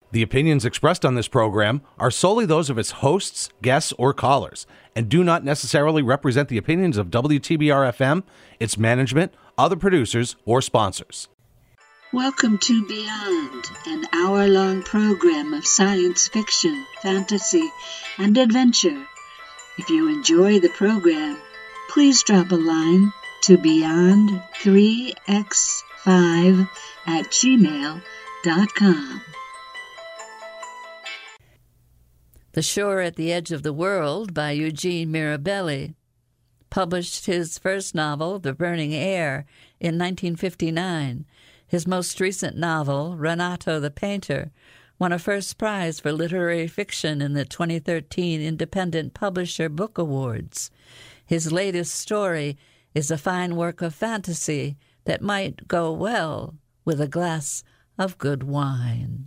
The opinions expressed on this program are solely those of its hosts, guests, or callers, and do not necessarily represent the opinions of WTBR-FM, its management, other producers, or sponsors. Welcome to Beyond, an hour-long program of science fiction, fantasy, and adventure. If you enjoy the program, please drop a line to beyond3x5@gmail.com. The Shore at the Edge of the World by Eugene Mirabelli published his first novel, The Burning Air, in 1959. His most recent novel, Renato the Painter, won a first prize for literary fiction in the 2013 Independent Publisher Book Awards. His latest story is a fine work of fantasy that might go well with a glass of good wine.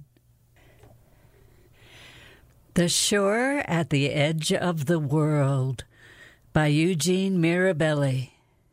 The Shore at the Edge of the World by Eugene Mirabelli.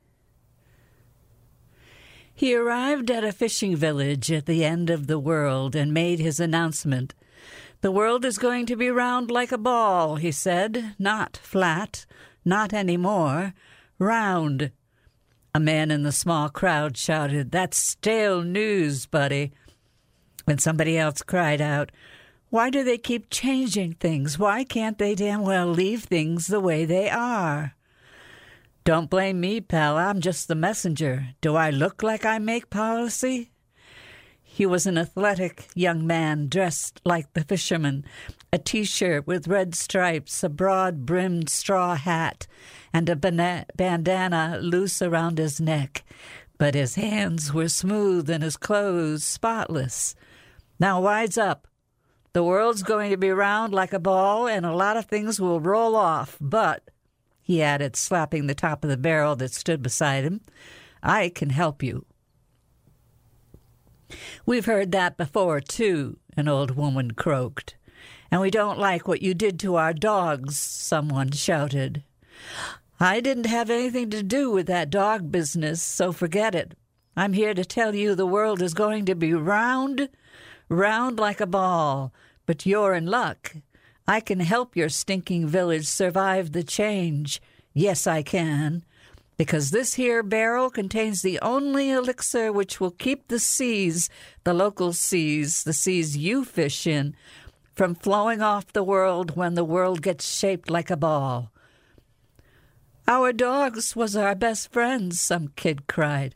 He arrived at a fishing village at the end of the world and made his announcement. "The world is going to be round like a ball," he said. "Not flat, not any more. Round." A man in the small crowd shouted, "That's stale news, buddy." When somebody else cried out, "Why do they keep changing things? Why can't they damn well leave things the way they are?" "Don't blame me, pal. I'm just the messenger. Do I look like I make policy?" He was an athletic young man dressed like the fisherman, a T-shirt with red stripes, a broad-brimmed straw hat, and a bandana loose around his neck. But his hands were smooth and his clothes spotless. "Now wise up. The world's going to be round like a ball, and a lot of things will roll off. But," he added, slapping the top of the barrel that stood beside him, "I can help you." "We've heard that before, too," an old woman croaked. "And we don't like what you did to our dogs," someone shouted. "I didn't have anything to do with that dog business, so forget it. I'm here to tell you the world is going to be round like a ball, but you're in luck. I can help your stinking village survive the change. Yes, I can, because this here barrel contains the only elixir which will keep the seas, the local seas, the seas you fish in, from flowing off the world when the world gets shaped like a ball." "Our dogs was our best friends," some kid cried.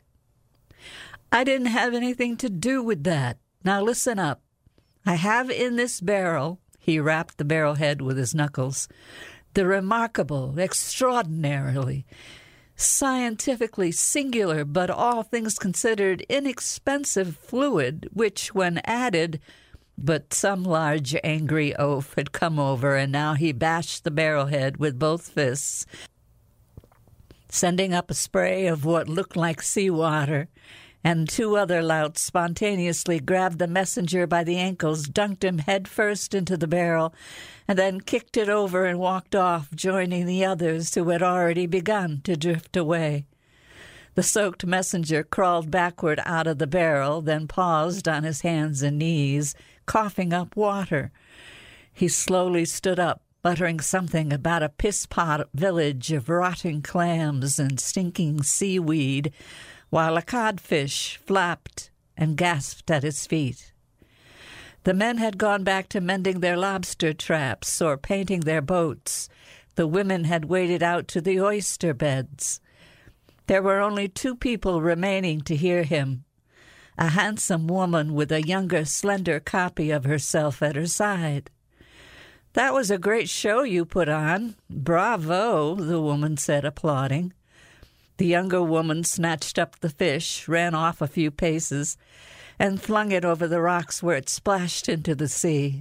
"I didn't have anything to do with that. Now listen up. I have in this barrel," he rapped the barrel head with his knuckles, "the remarkable, extraordinarily, scientifically singular, but all things considered inexpensive fluid, which, when added—" But some large angry oaf had come over, and now he bashed the barrel head with both fists, sending up a spray of what looked like seawater. And two other louts spontaneously grabbed the messenger by the ankles, dunked him headfirst into the barrel, and then kicked it over and walked off, joining the others who had already begun to drift away. The soaked messenger crawled backward out of the barrel, then paused on his hands and knees, coughing up water. He slowly stood up, muttering something about a piss-pot village of rotting clams and stinking seaweed, while a codfish flapped and gasped at his feet. The men had gone back to mending their lobster traps or painting their boats. The women had waded out to the oyster beds. There were only two people remaining to hear him, a handsome woman with a younger, slender copy of herself at her side. "That was a great show you put on. Bravo," the woman said, applauding. The younger woman snatched up the fish, ran off a few paces, and flung it over the rocks where it splashed into the sea.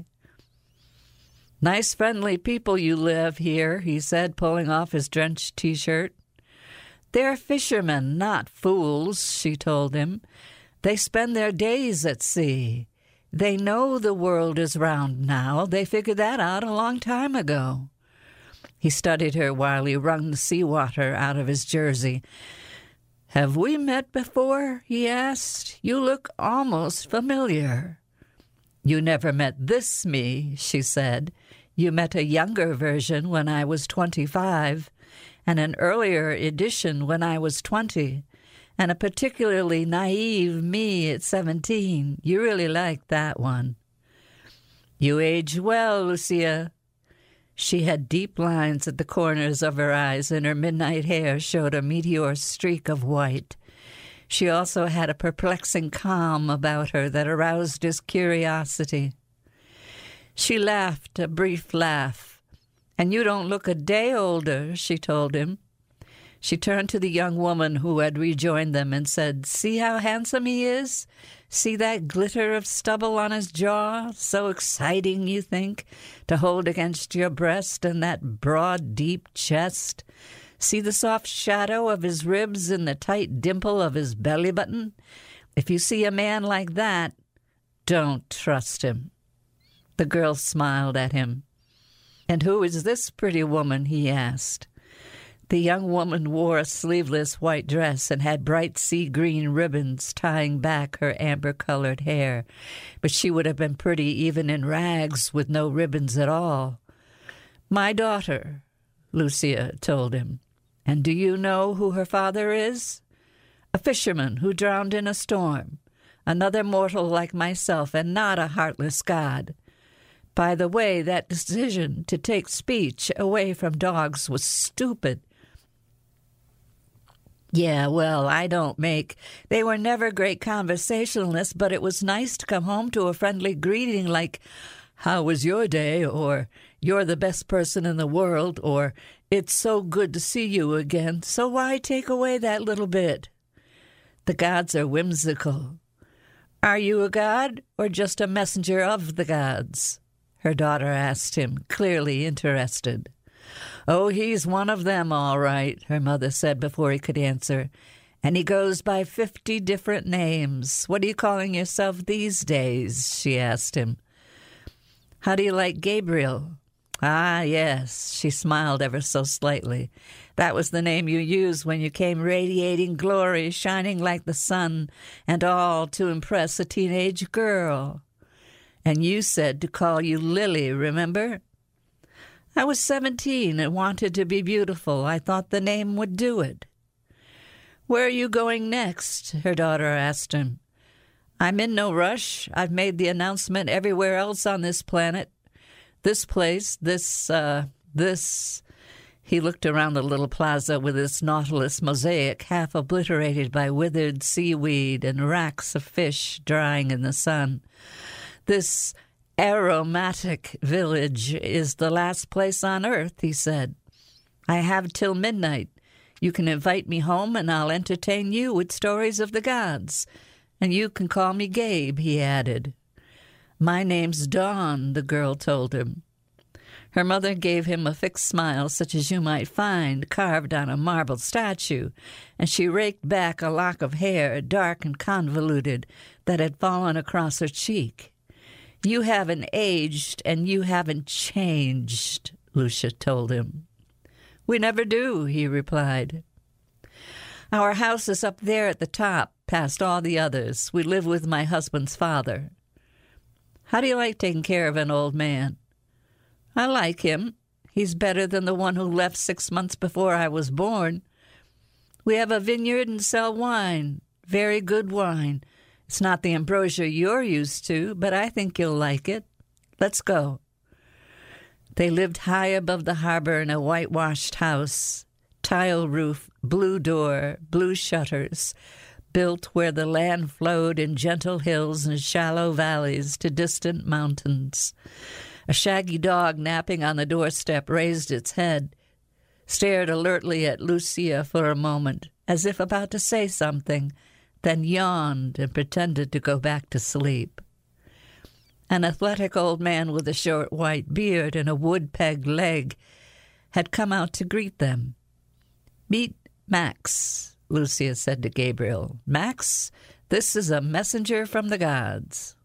"Nice, friendly people you live here," he said, pulling off his drenched T-shirt. "They're fishermen, not fools," she told him. "They spend their days at sea. They know the world is round now. They figured that out a long time ago." He studied her while he wrung the seawater out of his jersey. "Have we met before?" he asked. "You look almost familiar." "You never met this me," she said. "You met a younger version when I was 25, and an earlier edition when I was 20, and a particularly naive me at 17. You really liked that one." "You age well, Lucia." She had deep lines at the corners of her eyes, and her midnight hair showed a meteor streak of white. She also had a perplexing calm about her that aroused his curiosity. She laughed a brief laugh. "And you don't look a day older," she told him. She turned to the young woman who had rejoined them and said, "See how handsome he is? See that glitter of stubble on his jaw? So exciting, you think, to hold against your breast, and that broad, deep chest? See the soft shadow of his ribs and the tight dimple of his belly button? If you see a man like that, don't trust him." The girl smiled at him. "And who is this pretty woman?" he asked. The young woman wore a sleeveless white dress and had bright sea-green ribbons tying back her amber-colored hair, but she would have been pretty even in rags with no ribbons at all. "My daughter," Lucia told him. "And do you know who her father is? A fisherman who drowned in a storm, another mortal like myself, and not a heartless god. By the way, that decision to take speech away from dogs was stupid. Yeah, well, I don't make. They were never great conversationalists, but it was nice to come home to a friendly greeting like, 'How was your day?' or 'You're the best person in the world,' or 'It's so good to see you again.' So why take away that little bit? The gods are whimsical. Are you a god or just a messenger of the gods?" her daughter asked him, clearly interested. "Oh, he's one of them, all right," her mother said before he could answer. "And he goes by 50 different names. What are you calling yourself these days?" she asked him. "How do you like Gabriel?" "Ah, yes," she smiled ever so slightly. "That was the name you used when you came radiating glory, shining like the sun, and all to impress a teenage girl. And you said to call you Lily, remember?" "I was 17 and wanted to be beautiful. I thought the name would do it." "Where are you going next?" her daughter asked him. "I'm in no rush. I've made the announcement everywhere else on this planet. This place, this... He looked around the little plaza with its nautilus mosaic, half obliterated by withered seaweed and racks of fish drying in the sun. "This aromatic village is the last place on earth," he said. "I have till midnight. You can invite me home, and I'll entertain you with stories of the gods. And you can call me Gabe," he added. "My name's Dawn," the girl told him. Her mother gave him a fixed smile such as you might find carved on a marble statue, and she raked back a lock of hair, dark and convoluted, that had fallen across her cheek. "You haven't aged, and you haven't changed," Lucia told him. "We never do," he replied. "Our house is up there at the top, past all the others. We live with my husband's father." "How do you like taking care of an old man?" "I like him. He's better than the one who left 6 months before I was born. We have a vineyard and sell wine, very good wine. It's not the ambrosia you're used to, but I think you'll like it. Let's go." They lived high above the harbor in a whitewashed house, tile roof, blue door, blue shutters, built where the land flowed in gentle hills and shallow valleys to distant mountains. A shaggy dog napping on the doorstep raised its head, stared alertly at Lucia for a moment, as if about to say something, then yawned and pretended to go back to sleep. An athletic old man with a short white beard and a wood-pegged leg had come out to greet them. "Meet Max," Lucia said to Gabriel. "Max, this is a messenger from the gods."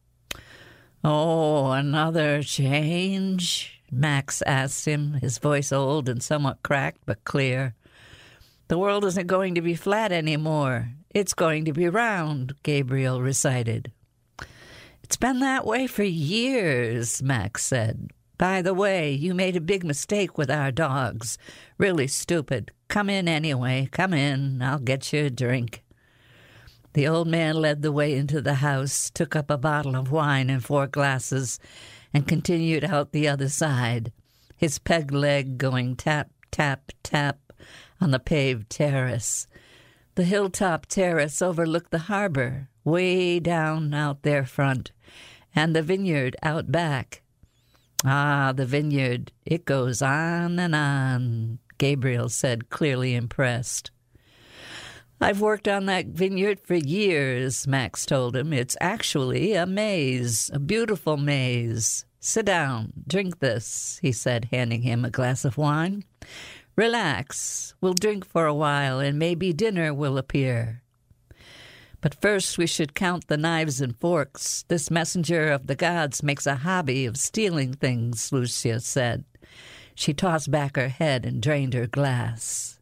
"Oh, another change?" Max asked him, his voice old and somewhat cracked but clear. "The world isn't going to be flat anymore. It's going to be round," Gabriel recited. It's been that way for years, Max said. By the way, you made a big mistake with our dogs. Really stupid. Come in anyway. Come in. I'll get you a drink. The old man led the way into the house, took up a bottle of wine and 4 glasses, and continued out the other side, his peg leg going tap, tap, tap on the paved terrace. The hilltop terrace overlooked the harbor, way down out their front, and the vineyard out back. Ah, the vineyard, it goes on and on, Gabriel said, clearly impressed. I've worked on that vineyard for years, Max told him. It's actually a maze, a beautiful maze. Sit down, drink this, he said, handing him a glass of wine. Relax, we'll drink for a while, and maybe dinner will appear. But first we should count the knives and forks. This messenger of the gods makes a hobby of stealing things, Lucia said. She tossed back her head and drained her glass.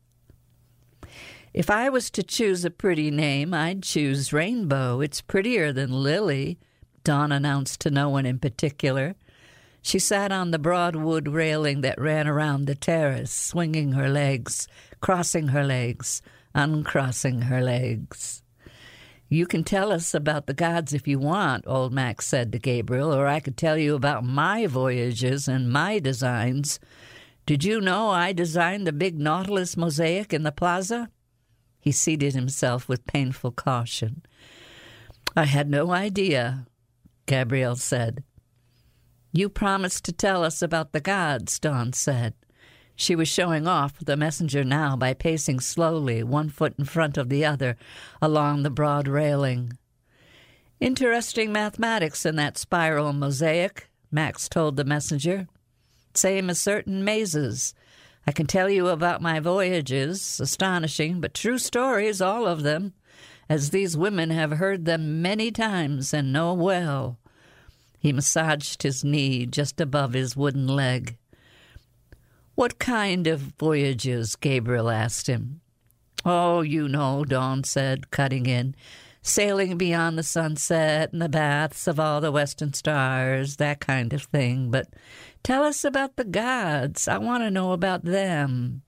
If I was to choose a pretty name, I'd choose Rainbow. It's prettier than Lily, Dawn announced to no one in particular. She sat on the broad wood railing that ran around the terrace, swinging her legs, crossing her legs, uncrossing her legs. You can tell us about the gods if you want, old Max said to Gabriel, or I could tell you about my voyages and my designs. Did you know I designed the big Nautilus mosaic in the plaza? He seated himself with painful caution. I had no idea, Gabriel said. You promised to tell us about the gods, Dawn said. She was showing off the messenger now by pacing slowly, 1 foot in front of the other, along the broad railing. Interesting mathematics in that spiral mosaic, Max told the messenger. Same as certain mazes. I can tell you about my voyages, astonishing, but true stories, all of them, as these women have heard them many times and know well. He massaged his knee just above his wooden leg. What kind of voyages? Gabriel asked him. Oh, you know, Dawn said, cutting in. Sailing beyond the sunset and the baths of all the western stars, that kind of thing. But tell us about the gods. I want to know about them.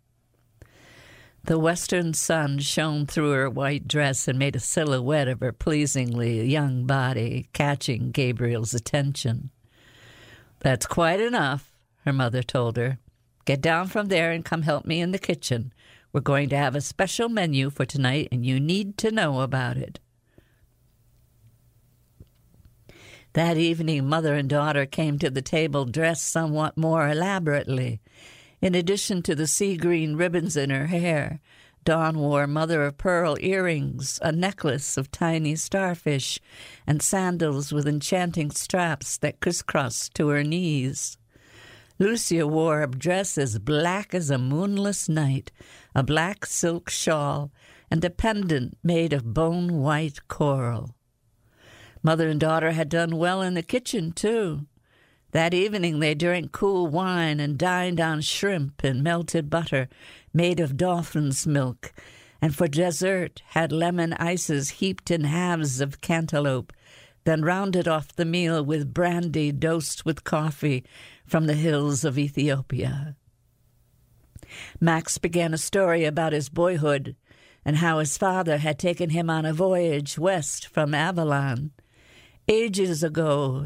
The western sun shone through her white dress and made a silhouette of her pleasingly young body, catching Gabriel's attention. That's quite enough, her mother told her. Get down from there and come help me in the kitchen. We're going to have a special menu for tonight, and you need to know about it. That evening, mother and daughter came to the table dressed somewhat more elaborately. In addition to the sea-green ribbons in her hair, Dawn wore mother-of-pearl earrings, a necklace of tiny starfish, and sandals with enchanting straps that crisscrossed to her knees. Lucia wore a dress as black as a moonless night, a black silk shawl, and a pendant made of bone-white coral. Mother and daughter had done well in the kitchen, too. That evening they drank cool wine and dined on shrimp and melted butter made of dolphin's milk, and for dessert had lemon ices heaped in halves of cantaloupe, then rounded off the meal with brandy dosed with coffee from the hills of Ethiopia. Max began a story about his boyhood and how his father had taken him on a voyage west from Avalon. Ages ago,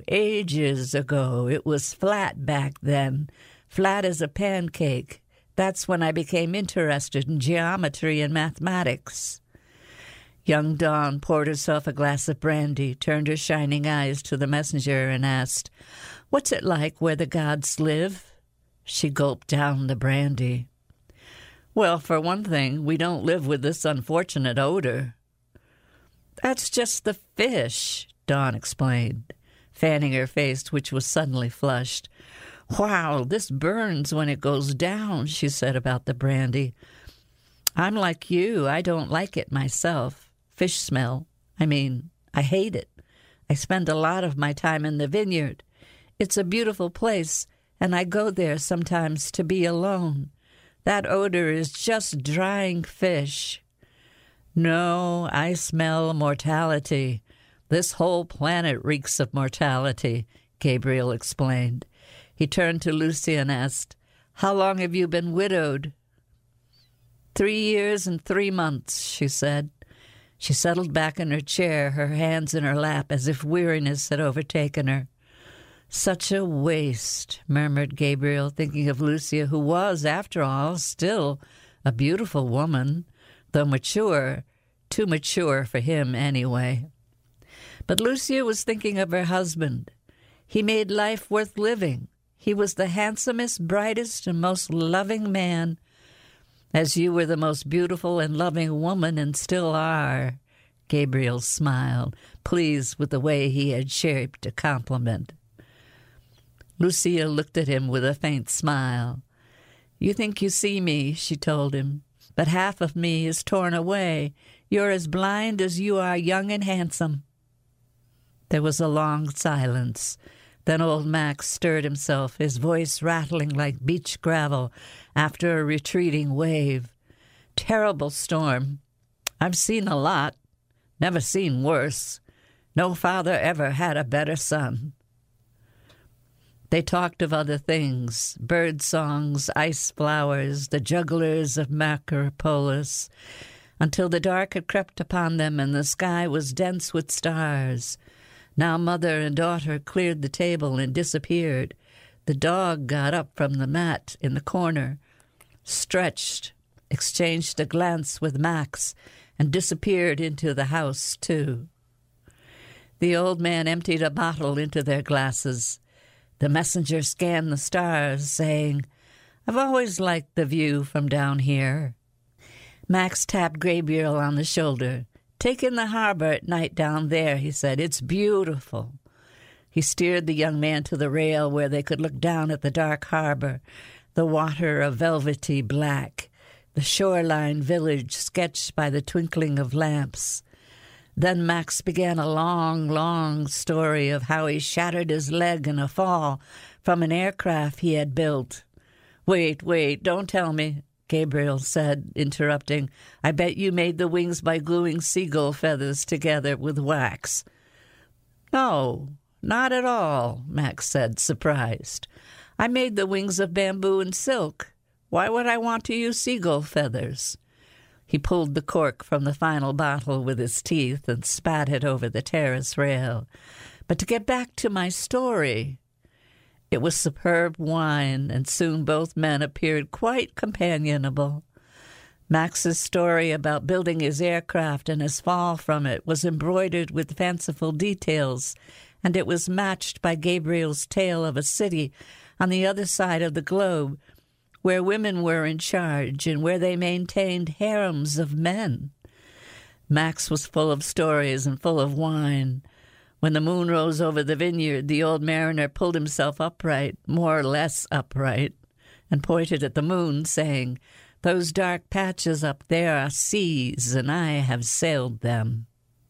it was flat back then, flat as a pancake. That's when I became interested in geometry and mathematics. Young Dawn poured herself a glass of brandy, turned her shining eyes to the messenger, and asked, "What's it like where the gods live?" She gulped down the brandy. "Well, for one thing, we don't live with this unfortunate odor." "That's just the fish," Dawn explained, fanning her face, which was suddenly flushed. "Wow, this burns when it goes down," she said about the brandy. "I'm like you. I don't like it myself. Fish smell. I hate it. I spend a lot of my time in the vineyard. It's a beautiful place, and I go there sometimes to be alone. That odor is just drying fish." "No, I smell mortality. This whole planet reeks of mortality, Gabriel explained. He turned to Lucia and asked, "How long have you been widowed?" 3 years and 3 months, she said. She settled back in her chair, her hands in her lap, as if weariness had overtaken her. "Such a waste," murmured Gabriel, thinking of Lucia, who was, after all, still a beautiful woman, though mature, too mature for him anyway. But Lucia was thinking of her husband. He made life worth living. He was the handsomest, brightest, and most loving man. "As you were the most beautiful and loving woman, and still are," Gabriel smiled, pleased with the way he had shaped a compliment. Lucia looked at him with a faint smile. "You think you see me," she told him, "but half of me is torn away. You're as blind as you are young and handsome." There was a long silence. Then old Max stirred himself, his voice rattling like beach gravel after a retreating wave. "Terrible storm. I've seen a lot. Never seen worse. No father ever had a better son." They talked of other things, bird songs, ice flowers, the jugglers of Macropolis, until the dark had crept upon them and the sky was dense with stars. Now mother and daughter cleared the table and disappeared. The dog got up from the mat in the corner, stretched, exchanged a glance with Max, and disappeared into the house, too. The old man emptied a bottle into their glasses. The messenger scanned the stars, saying, "I've always liked the view from down here." Max tapped Gabriel on the shoulder. "Take in the harbor at night down there," he said. "It's beautiful." He steered the young man to the rail where they could look down at the dark harbor, the water a velvety black, the shoreline village sketched by the twinkling of lamps. Then Max began a long, long story of how he shattered his leg in a fall from an aircraft he had built. Wait, don't tell me," Gabriel said, interrupting. "I bet you made the wings by gluing seagull feathers together with wax." "No, not at all," Max said, surprised. "I made the wings of bamboo and silk. Why would I want to use seagull feathers?" He pulled the cork from the final bottle with his teeth and spat it over the terrace rail. "But to get back to my story," it was superb wine, and soon both men appeared quite companionable. Max's story about building his aircraft and his fall from it was embroidered with fanciful details, and it was matched by Gabriel's tale of a city on the other side of the globe, where women were in charge and where they maintained harems of men. Max was full of stories and full of wine. When the moon rose over the vineyard, the old mariner pulled himself upright, more or less upright, and pointed at the moon, saying, "Those dark patches up there are seas, and I have sailed them."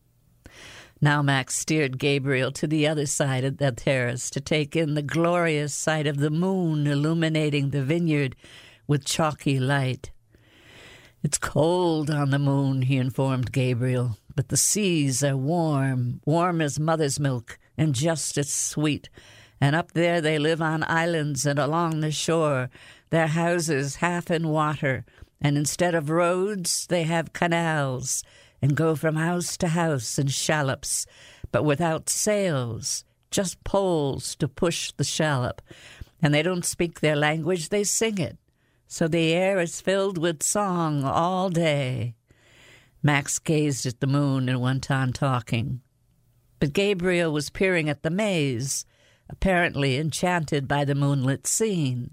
Now Max steered Gabriel to the other side of the terrace to take in the glorious sight of the moon illuminating the vineyard with chalky light. "It's cold on the moon," he informed Gabriel, "but the seas are warm, warm as mother's milk, and just as sweet. And up there they live on islands and along the shore, their houses half in water, and instead of roads they have canals, and go from house to house in shallops, but without sails, just poles to push the shallop. And they don't speak their language, they sing it. So the air is filled with song all day." Max gazed at the moon and went on talking. But Gabriel was peering at the maze, apparently enchanted by the moonlit scene.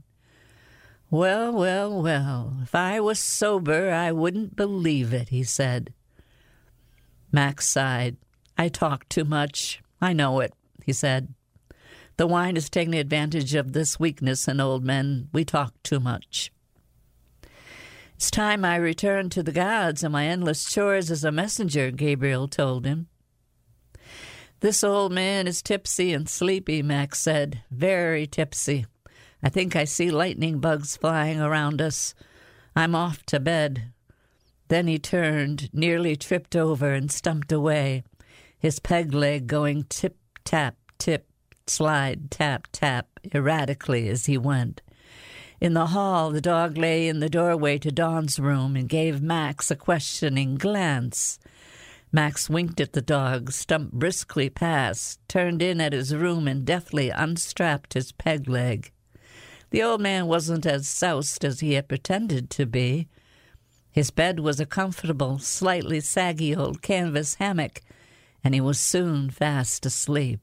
Well, if I was sober, I wouldn't believe it," he said. Max sighed. "I talk too much. I know it," he said. "The wine is taking advantage of this weakness in old men. We talk too much." "It's time I returned to the gods and my endless chores as a messenger," Gabriel told him. "This old man is tipsy and sleepy," Max said. "Very tipsy. I think I see lightning bugs flying around us. I'm off to bed." Then he turned, nearly tripped over, and stumped away. his peg leg going tip-tap, tip, slide, tap, tap, erratically as he went. In the hall, the dog lay in the doorway to Dawn's room and gave Max a questioning glance. Max winked at the dog, stumped briskly past, turned in at his room, and deftly unstrapped his peg leg. The old man wasn't as soused as he had pretended to be. His bed was a comfortable, slightly saggy old canvas hammock, and he was soon fast asleep.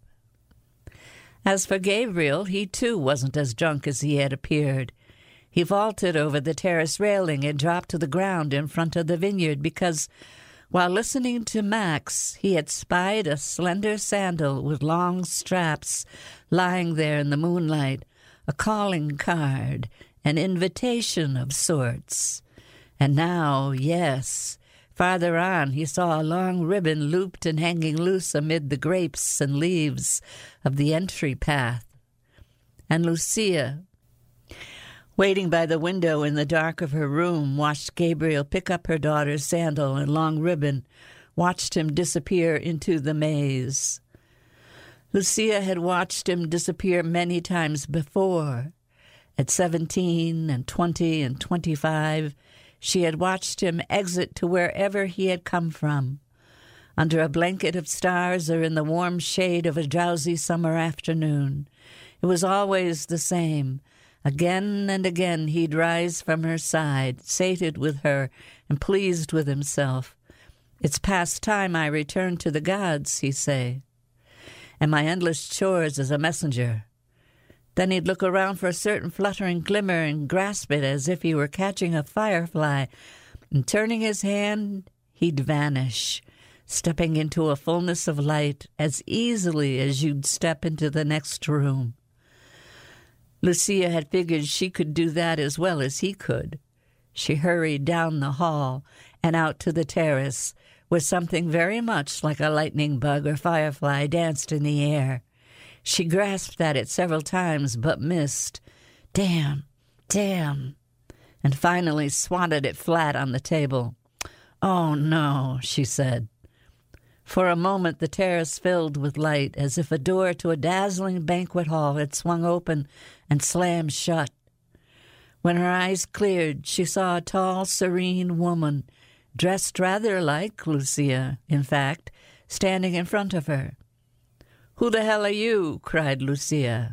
As for Gabriel, he too wasn't as drunk as he had appeared. He vaulted over the terrace railing and dropped to the ground in front of the vineyard because, while listening to Max, he had spied a slender sandal with long straps lying there in the moonlight, a calling card, an invitation of sorts. And now, yes, farther on he saw a long ribbon looped and hanging loose amid the grapes and leaves of the entry path. And Lucia, waiting by the window in the dark of her room, watched Gabriel pick up her daughter's sandal and long ribbon, watched him disappear into the maze. Lucia had watched him disappear many times before. At 17 and 20 and 25, she had watched him exit to wherever he had come from, under a blanket of stars or in the warm shade of a drowsy summer afternoon. It was always the same. Again and again he'd rise from her side, sated with her and pleased with himself. "It's past time I return to the gods," he'd say, "and my endless chores as a messenger." Then he'd look around for a certain fluttering glimmer and grasp it as if he were catching a firefly, and turning his hand, he'd vanish, stepping into a fullness of light as easily as you'd step into the next room. Lucia had figured she could do that as well as he could. She hurried down the hall and out to the terrace, where something very much like a lightning bug or firefly danced in the air. She grasped at it several times, but missed. Damn, and finally swatted it flat on the table. "Oh, no," she said. For a moment the terrace filled with light, as if a door to a dazzling banquet hall had swung open and slammed shut. When her eyes cleared, she saw a tall, serene woman, dressed rather like Lucia, in fact, standing in front of her. "Who the hell are you?" cried Lucia.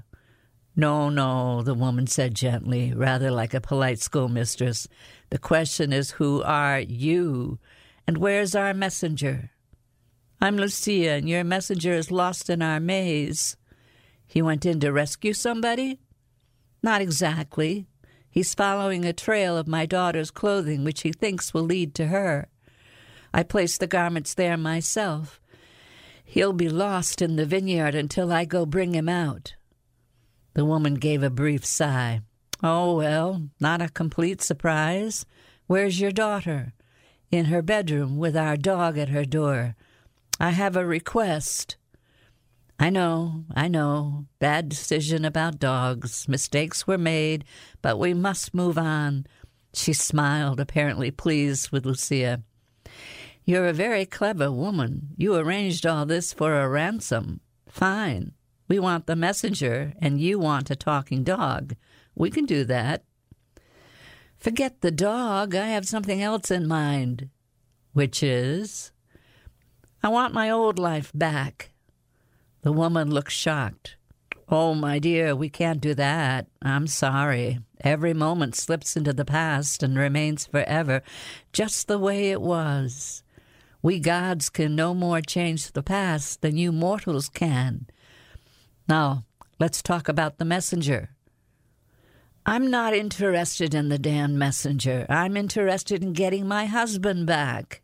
No, the woman said gently, rather like a polite schoolmistress. "The question is, who are you? And where's our messenger?" "I'm Lucia, and your messenger is lost in our maze." "He went in to rescue somebody?" "Not exactly. He's following a trail of my daughter's clothing, which he thinks will lead to her. I placed the garments there myself. He'll be lost in the vineyard until I go bring him out." The woman gave a brief sigh. "Oh, well, not a complete surprise. Where's your daughter?" "In her bedroom with our dog at her door. I have a request." I know. Bad decision about dogs. Mistakes were made, but we must move on." She smiled, apparently pleased with Lucia. "You're a very clever woman. You arranged all this for a ransom. Fine. We want the messenger, and you want a talking dog. We can do that." "Forget the dog. I have something else in mind." "Which is?" "I want my old life back." The woman looked shocked. "Oh, my dear, we can't do that. I'm sorry. Every moment slips into the past and remains forever just the way it was. We gods can no more change the past than you mortals can. Now, let's talk about the messenger." "I'm not interested in the damn messenger. I'm interested in getting my husband back."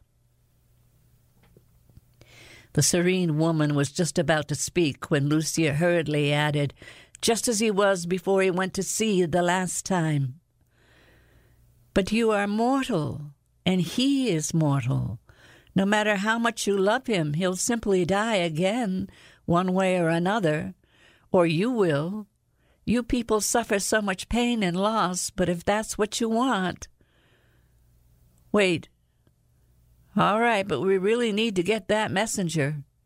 The serene woman was just about to speak when Lucia hurriedly added, "Just as he was before he went to sea the last time." "But you are mortal, and he is mortal. No matter how much you love him, he'll simply die again, one way or another. Or you will. You people suffer so much pain and loss, but if that's what you want—" "Wait. All right, but we really need to get that messenger.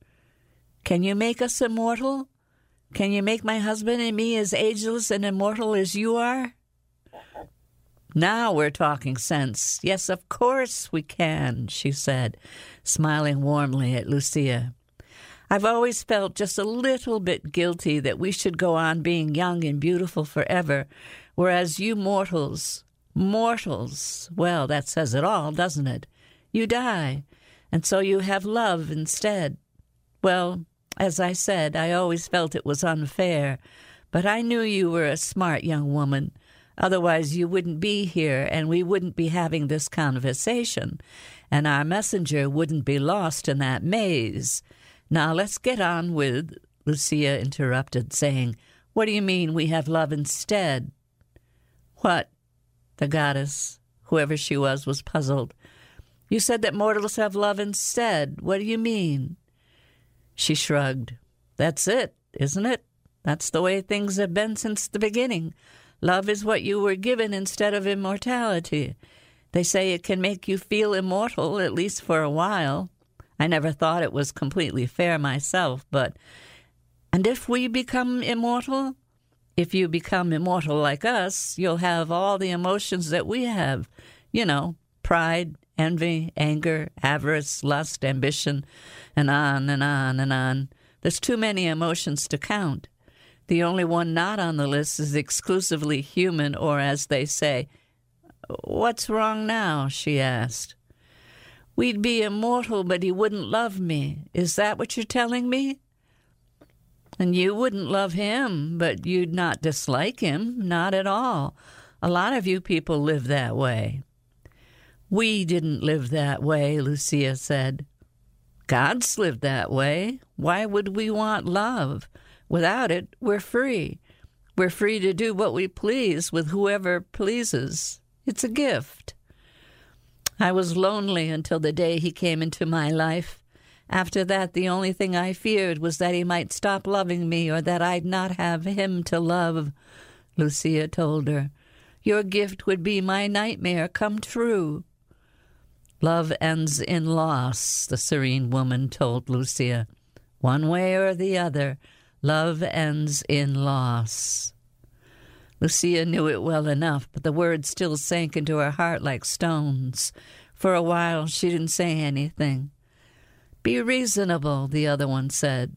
Can you make us immortal? Can you make my husband and me as ageless and immortal as you are? Now we're talking sense. Yes, of course we can, she said, smiling warmly at Lucia. I've always felt just a little bit guilty that we should go on being young and beautiful forever, whereas you mortals, well, that says it all, doesn't it? You die, and so you have love instead. Well, as I said, I always felt it was unfair, but I knew you were a smart young woman. Otherwise, you wouldn't be here, and we wouldn't be having this conversation, and our messenger wouldn't be lost in that maze. Now let's get on with, Lucia interrupted, saying, What do you mean we have love instead? What? The goddess, whoever she was puzzled. You said that mortals have love instead. What do you mean? She shrugged. That's it, isn't it? That's the way things have been since the beginning. Love is what you were given instead of immortality. They say it can make you feel immortal, at least for a while. I never thought it was completely fair myself, but... And if we become immortal? If you become immortal like us, you'll have all the emotions that we have. You know, pride, envy, anger, avarice, lust, ambition, and on and on and on. There's too many emotions to count. The only one not on the list is exclusively human, or as they say, What's wrong now? She asked. We'd be immortal, but he wouldn't love me. Is that what you're telling me? And you wouldn't love him, but you'd not dislike him, not at all. A lot of you people live that way. We didn't live that way, Lucia said. God's lived that way. Why would we want love? Without it, we're free. We're free to do what we please with whoever pleases. It's a gift. I was lonely until the day he came into my life. After that, the only thing I feared was that he might stop loving me or that I'd not have him to love, Lucia told her. Your gift would be my nightmare come true. Love ends in loss, the serene woman told Lucia. One way or the other, love ends in loss. Lucia knew it well enough, but the words still sank into her heart like stones. For a while she didn't say anything. Be reasonable, the other one said.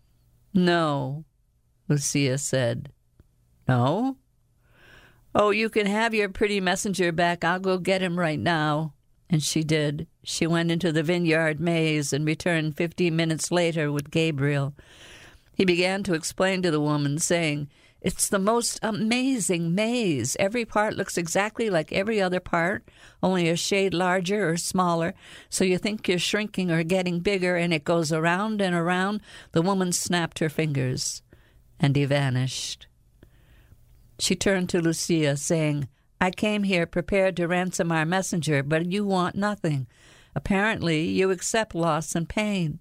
No, Lucia said. No? Oh, you can have your pretty messenger back. I'll go get him right now. And she did. She went into the vineyard maze and returned 15 minutes later with Gabriel. He began to explain to the woman, saying, It's the most amazing maze. Every part looks exactly like every other part, only a shade larger or smaller, so you think you're shrinking or getting bigger, and it goes around and around. The woman snapped her fingers, and he vanished. She turned to Lucia, saying, I came here prepared to ransom our messenger, but you want nothing. Apparently, you accept loss and pain.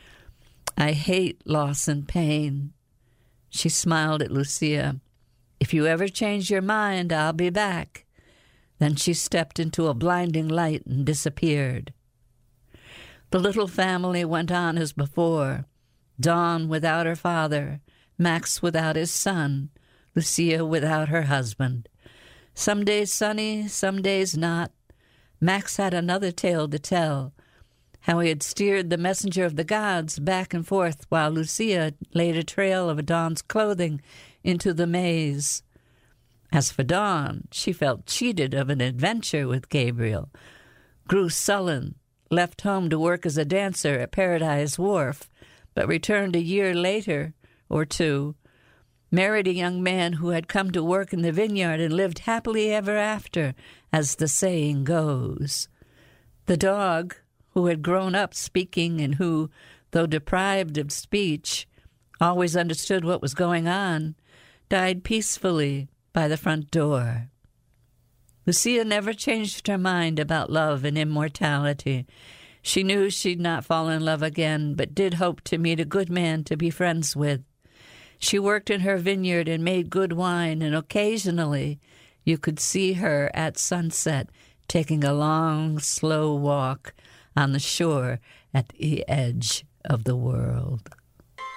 I hate loss and pain. She smiled at Lucia. If you ever change your mind, I'll be back. Then she stepped into a blinding light and disappeared. The little family went on as before. Dawn without her father, Max without his son, Lucia without her husband. Some days sunny, some days not. Max had another tale to tell, how he had steered the messenger of the gods back and forth while Lucia laid a trail of Dawn's clothing into the maze. As for Dawn, she felt cheated of an adventure with Gabriel, grew sullen, left home to work as a dancer at Paradise Wharf, but returned a year later or two, married a young man who had come to work in the vineyard and lived happily ever after, as the saying goes. The dog, who had grown up speaking and who, though deprived of speech, always understood what was going on, died peacefully by the front door. Lucia never changed her mind about love and immortality. She knew she'd not fall in love again, but did hope to meet a good man to be friends with. She worked in her vineyard and made good wine, and occasionally you could see her at sunset taking a long, slow walk on the shore at the edge of the world.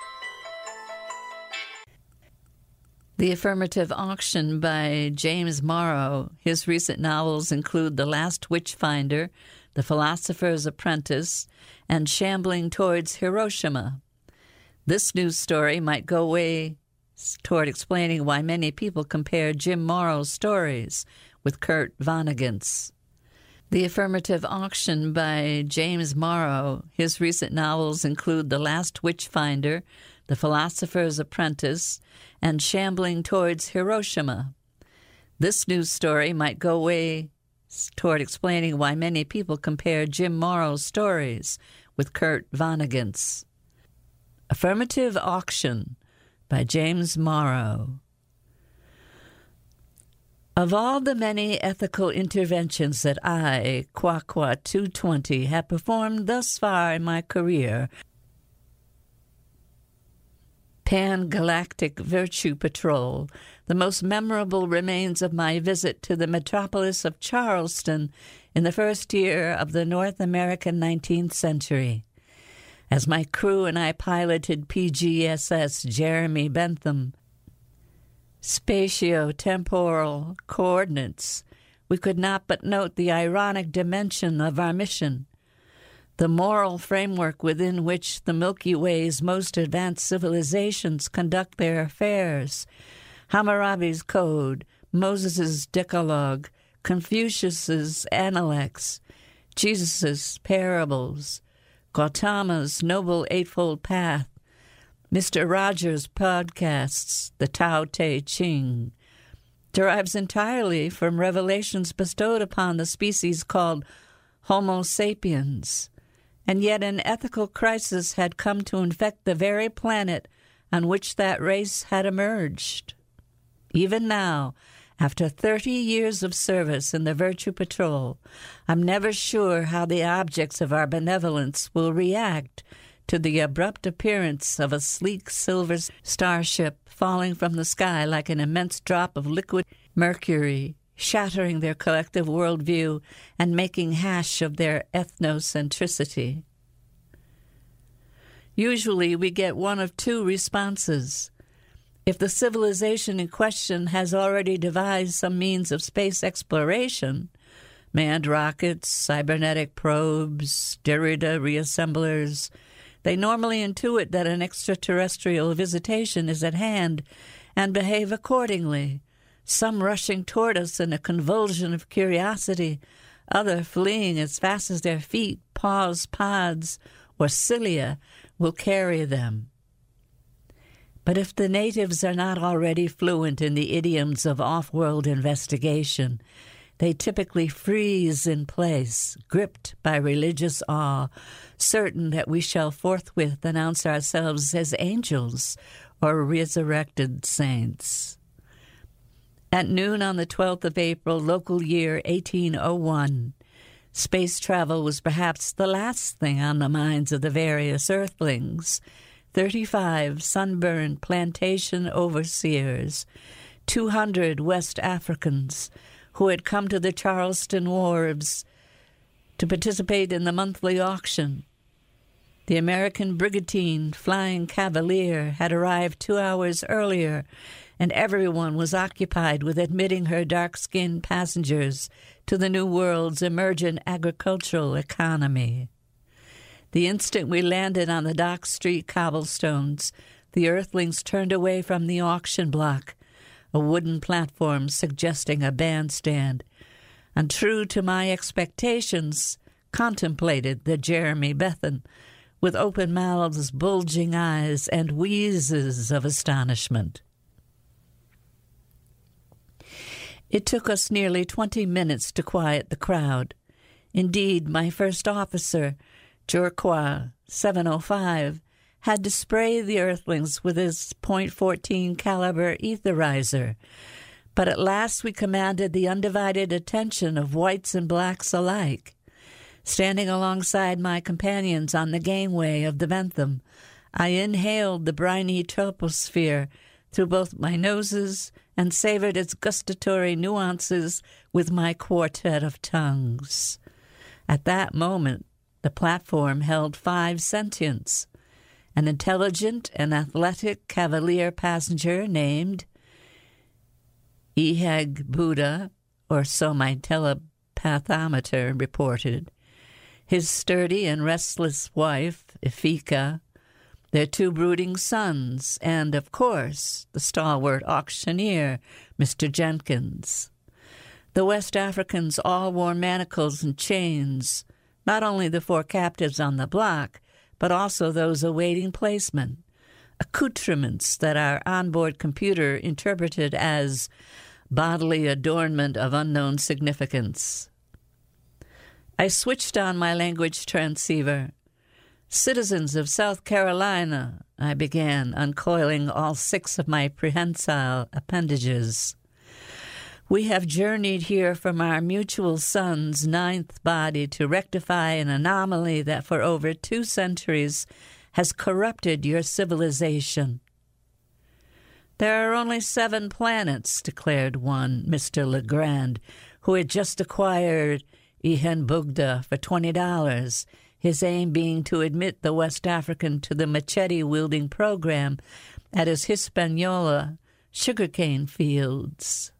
The Affirmative Auction by James Morrow. His recent novels include The Last Witchfinder, The Philosopher's Apprentice, and Shambling Towards Hiroshima. This news story might go way toward explaining why many people compare Jim Morrow's stories with Kurt Vonnegut's. The Affirmative Auction by James Morrow. His recent novels include The Last Witchfinder, The Philosopher's Apprentice, and Shambling Towards Hiroshima. This news story might go way toward explaining why many people compare Jim Morrow's stories with Kurt Vonnegut's. Affirmative Auction by James Morrow. Of all the many ethical interventions that I, Quaqua 220, have performed thus far in my career, Pan-Galactic Virtue Patrol, the most memorable remains of my visit to the metropolis of Charleston in the first year of the North American 19th century. As my crew and I piloted PGSS Jeremy Bentham, spatio-temporal coordinates, we could not but note the ironic dimension of our mission, the moral framework within which the Milky Way's most advanced civilizations conduct their affairs. Hammurabi's Code, Moses' Decalogue, Confucius's Analects, Jesus' Parables, Gautama's Noble Eightfold Path, Mr. Rogers' podcasts, the Tao Te Ching, derives entirely from revelations bestowed upon the species called Homo sapiens, and yet an ethical crisis had come to infect the very planet on which that race had emerged. Even now, after 30 years of service in the Virtue Patrol, I'm never sure how the objects of our benevolence will react to the abrupt appearance of a sleek silver starship falling from the sky like an immense drop of liquid mercury, shattering their collective worldview and making hash of their ethnocentricity. Usually we get one of two responses. If the civilization in question has already devised some means of space exploration, manned rockets, cybernetic probes, Derrida reassemblers, they normally intuit that an extraterrestrial visitation is at hand and behave accordingly, some rushing toward us in a convulsion of curiosity, other fleeing as fast as their feet, paws, pods, or cilia will carry them. But if the natives are not already fluent in the idioms of off-world investigation, they typically freeze in place, gripped by religious awe, certain that we shall forthwith announce ourselves as angels or resurrected saints. At noon on the 12th of April, local year 1801, space travel was perhaps the last thing on the minds of the various earthlings. 35 sunburned plantation overseers, 200 West Africans who had come to the Charleston wharves to participate in the monthly auction. The American brigantine Flying Cavalier had arrived 2 hours earlier, and everyone was occupied with admitting her dark-skinned passengers to the New World's emergent agricultural economy. The instant we landed on the Dock Street cobblestones, the earthlings turned away from the auction block, a wooden platform suggesting a bandstand, and true to my expectations, contemplated the Jeremy Bentham with open mouths, bulging eyes, and wheezes of astonishment. It took us nearly 20 minutes to quiet the crowd. Indeed, my first officer, Jurqua 705, had to spray the earthlings with his .14 caliber etherizer, but at last we commanded the undivided attention of whites and blacks alike. Standing alongside my companions on the gangway of the Bentham, I inhaled the briny troposphere through both my noses and savored its gustatory nuances with my quartet of tongues. At that moment, the platform held 5 sentients, an intelligent and athletic Cavalier passenger named Ehag Buddha, or so my telepathometer reported, his sturdy and restless wife, Ifika, their 2 brooding sons, and, of course, the stalwart auctioneer, Mr. Jenkins. The West Africans all wore manacles and chains, not only the 4 captives on the block, but also those awaiting placement, accoutrements that our onboard computer interpreted as bodily adornment of unknown significance. I switched on my language transceiver. "Citizens of South Carolina," I began, uncoiling all 6 of my prehensile appendages. "We have journeyed here from our mutual son's 9th body to rectify an anomaly that for over 2 centuries has corrupted your civilization." "There are only 7 planets," declared one, Mr. Legrand, who had just acquired Ihenbugda for $20, his aim being to admit the West African to the machete-wielding program at his Hispaniola sugarcane fields.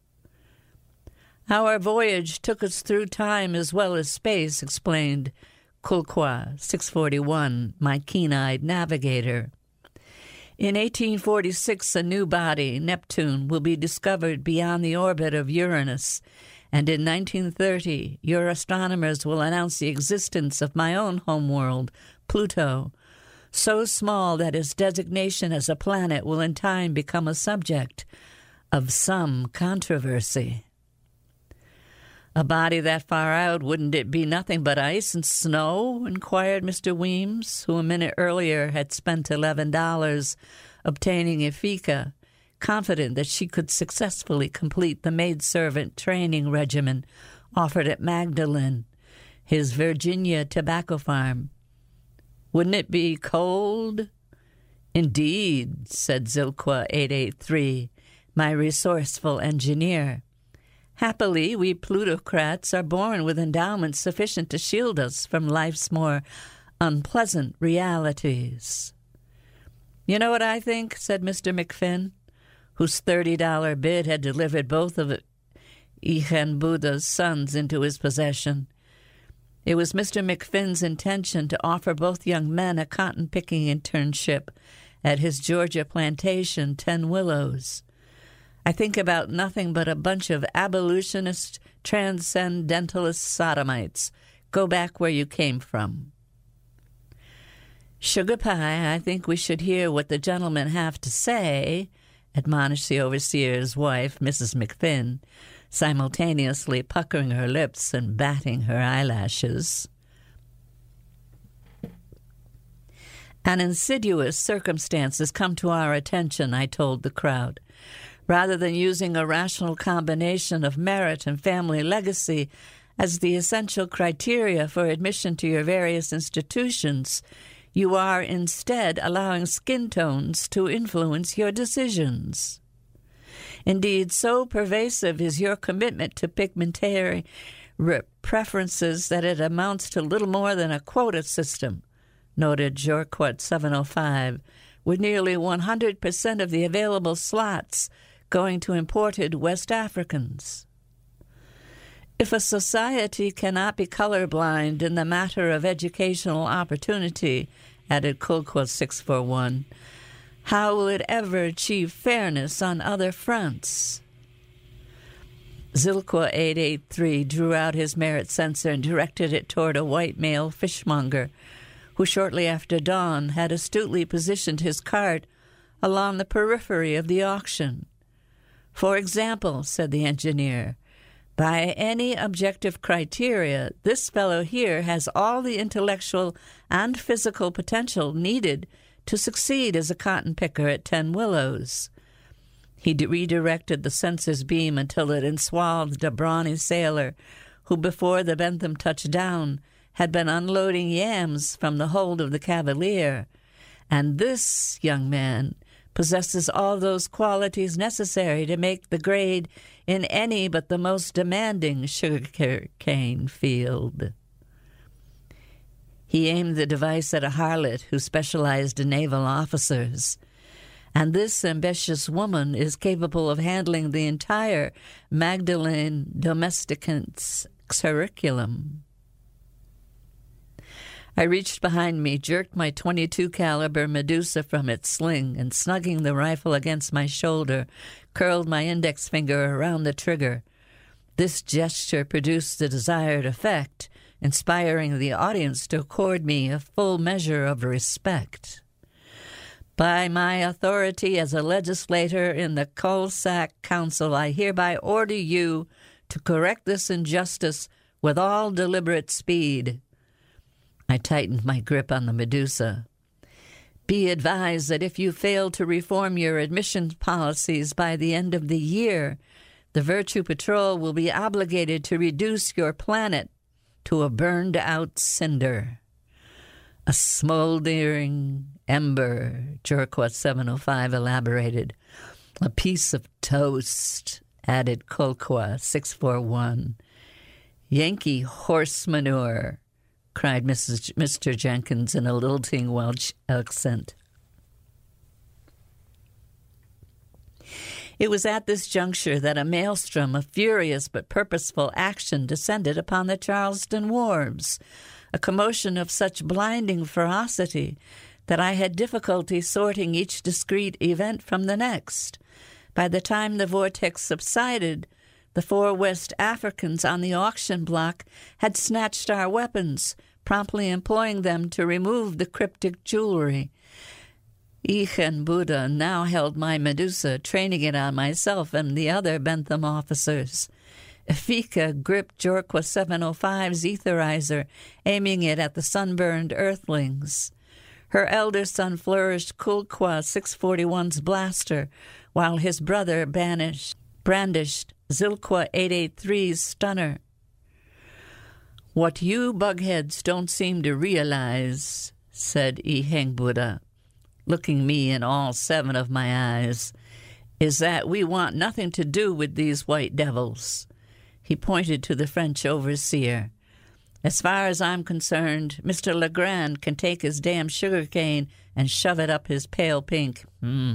"Our voyage took us through time as well as space," explained Kulqua 641, my keen-eyed navigator. "In 1846, a new body, Neptune, will be discovered beyond the orbit of Uranus, and in 1930, your astronomers will announce the existence of my own homeworld, Pluto, so small that its designation as a planet will in time become a subject of some controversy." "A body that far out, wouldn't it be nothing but ice and snow?" inquired Mr. Weems, who a minute earlier had spent $11 obtaining Ifika, confident that she could successfully complete the maidservant training regimen offered at Magdalen, his Virginia tobacco farm. "Wouldn't it be cold?" "Indeed," said Zilqua 883, my resourceful engineer. "Happily, we plutocrats are born with endowments sufficient to shield us from life's more unpleasant realities." "You know what I think?" said Mr. McFinn, whose $30 bid had delivered both of Ihenbuda's sons into his possession. It was Mr. McFinn's intention to offer both young men a cotton-picking internship at his Georgia plantation, 10 Willows. "I think about nothing but a bunch of abolitionist, transcendentalist sodomites. Go back where you came from." "Sugar pie, I think we should hear what the gentlemen have to say," admonished the overseer's wife, Mrs. McFinn, simultaneously puckering her lips and batting her eyelashes. "An insidious circumstance has come to our attention," I told the crowd. "Rather than using a rational combination of merit and family legacy as the essential criteria for admission to your various institutions, you are instead allowing skin tones to influence your decisions. Indeed, so pervasive is your commitment to pigmentary preferences that it amounts to little more than a quota system," noted Jorquat 705, with nearly 100% of the available slots going to imported West Africans. "If a society cannot be colorblind in the matter of educational opportunity," added Kulqua 641, "how will it ever achieve fairness on other fronts?" Zilqua 883 drew out his merit sensor and directed it toward a white male fishmonger, who shortly after dawn had astutely positioned his cart along the periphery of the auction. "For example," said the engineer, "by any objective criteria, this fellow here has all the intellectual and physical potential needed to succeed as a cotton picker at 10 Willows." He redirected the sensor's beam until it enswathed a brawny sailor who, before the Bentham touched down, had been unloading yams from the hold of the Cavalier. "And this young man possesses all those qualities necessary to make the grade in any but the most demanding sugarcane field." He aimed the device at a harlot who specialized in naval officers. And this ambitious woman is capable of handling the entire Magdalene Domesticants curriculum. I reached behind me, jerked my .22 caliber Medusa from its sling, and snugging the rifle against my shoulder, curled my index finger around the trigger. This gesture produced the desired effect, inspiring the audience to accord me a full measure of respect. By my authority as a legislator in the Coalsack Council, I hereby order you to correct this injustice with all deliberate speed. I tightened my grip on the Medusa. Be advised that if you fail to reform your admissions policies by the end of the year, the Virtue Patrol will be obligated to reduce your planet to a burned-out cinder. A smoldering ember, Jorqua 705 elaborated. A piece of toast, added Colqua 641. Yankee horse manure, cried Mr. Jenkins in a lilting Welsh accent. It was at this juncture that a maelstrom of furious but purposeful action descended upon the Charleston wharves, a commotion of such blinding ferocity that I had difficulty sorting each discrete event from the next. By the time the vortex subsided, the 4 West Africans on the auction block had snatched our weapons, promptly employing them to remove the cryptic jewelry. Echen Buddha now held my Medusa, training it on myself and the other Bentham officers. Efika gripped Jorqua 705's etherizer, aiming it at the sunburned earthlings. Her elder son flourished Colqua 641's blaster, while his brother brandished Zilqua 883's stunner. What you bugheads don't seem to realize, said Eheng Buddha, looking me in all 7 of my eyes, is that we want nothing to do with these white devils. He pointed to the French overseer. As far as I'm concerned, Mr. Legrand can take his damn sugar cane and shove it up his pale pink.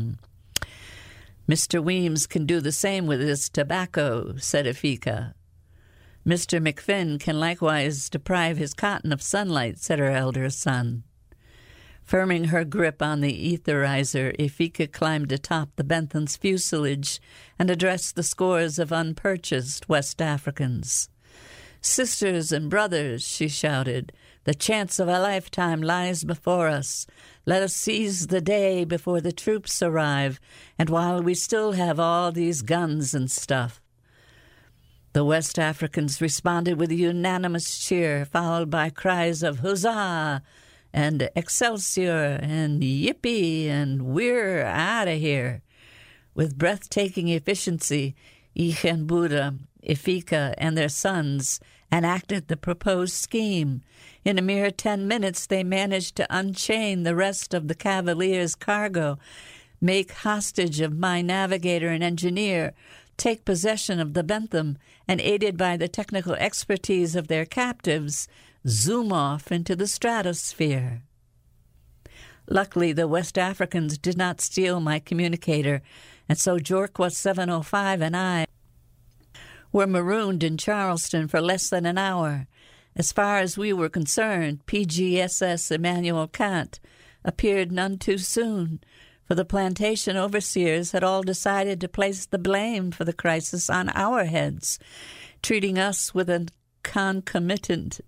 Mr. Weems can do the same with his tobacco, said Efika. Mr. McFinn can likewise deprive his cotton of sunlight, said her elder son. Firming her grip on the etherizer, Efika climbed atop the Bentham's fuselage and addressed the scores of unpurchased West Africans. Sisters and brothers, she shouted, the chance of a lifetime lies before us. Let us seize the day before the troops arrive, and while we still have all these guns and stuff. The West Africans responded with a unanimous cheer, followed by cries of huzzah and excelsior and yippee and we're out of here. With breathtaking efficiency, Echen Buddha, Efika, and their sons enacted the proposed scheme. In a mere 10 minutes, they managed to unchain the rest of the Cavalier's cargo, make hostage of my navigator and engineer, take possession of the Bentham, and aided by the technical expertise of their captives, zoom off into the stratosphere. Luckily, the West Africans did not steal my communicator, and so Jorqua 705 and I were marooned in Charleston for less than an hour. As far as we were concerned, PGSS Immanuel Kant appeared none too soon, for the plantation overseers had all decided to place the blame for the crisis on our heads, treating us with a concomitant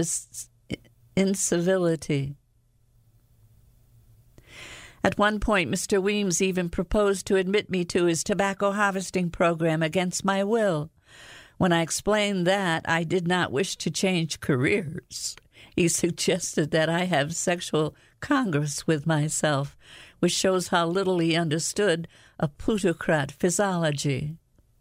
incivility. At one point, Mr. Weems even proposed to admit me to his tobacco harvesting program against my will. When I explained that I did not wish to change careers, he suggested that I have sexual congress with myself, which shows how little he understood of plutocrat physiology.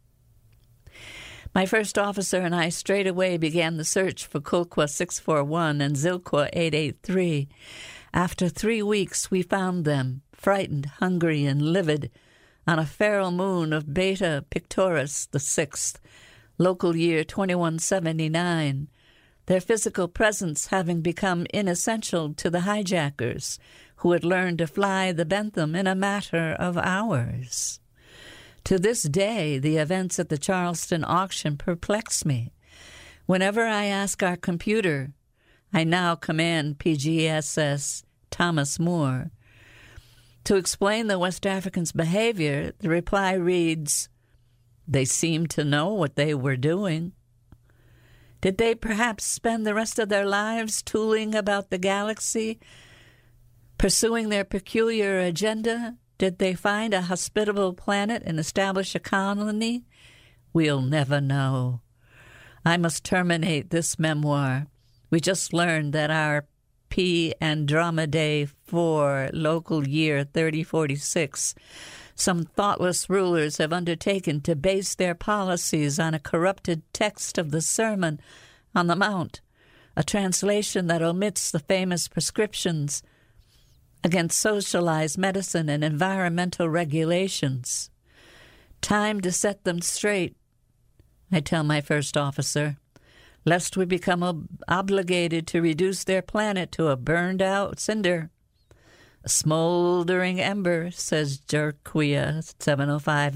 My first officer and I straightway began the search for Colqua 641 and Zilqua 883. After 3 weeks, we found them, frightened, hungry, and livid, on a feral moon of Beta Pictoris the 6th, local year 2179, their physical presence having become inessential to the hijackers, who had learned to fly the Bentham in a matter of hours. To this day, the events at the Charleston auction perplex me. Whenever I ask our computer, I now command PGSS Thomas Moore, to explain the West Africans' behavior, the reply reads, "They seemed to know what they were doing." Did they perhaps spend the rest of their lives tooling about the galaxy, pursuing their peculiar agenda? Did they find a hospitable planet and establish a colony? We'll never know. I must terminate this memoir. We just learned that our P Andromedae 4 local year 3046, some thoughtless rulers have undertaken to base their policies on a corrupted text of the Sermon on the Mount, a translation that omits the famous prescriptions against socialized medicine and environmental regulations. Time to set them straight, I tell my first officer, lest we become obligated to reduce their planet to a burned-out cinder. A smoldering ember, says Jerquia 705,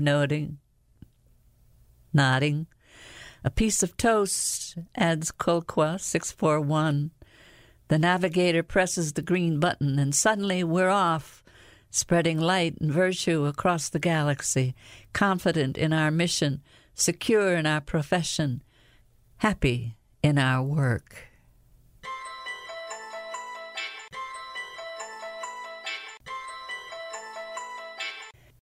nodding. A piece of toast, adds Colqua 641. The navigator presses the green button, and suddenly we're off, spreading light and virtue across the galaxy, confident in our mission, secure in our profession, happy in our work.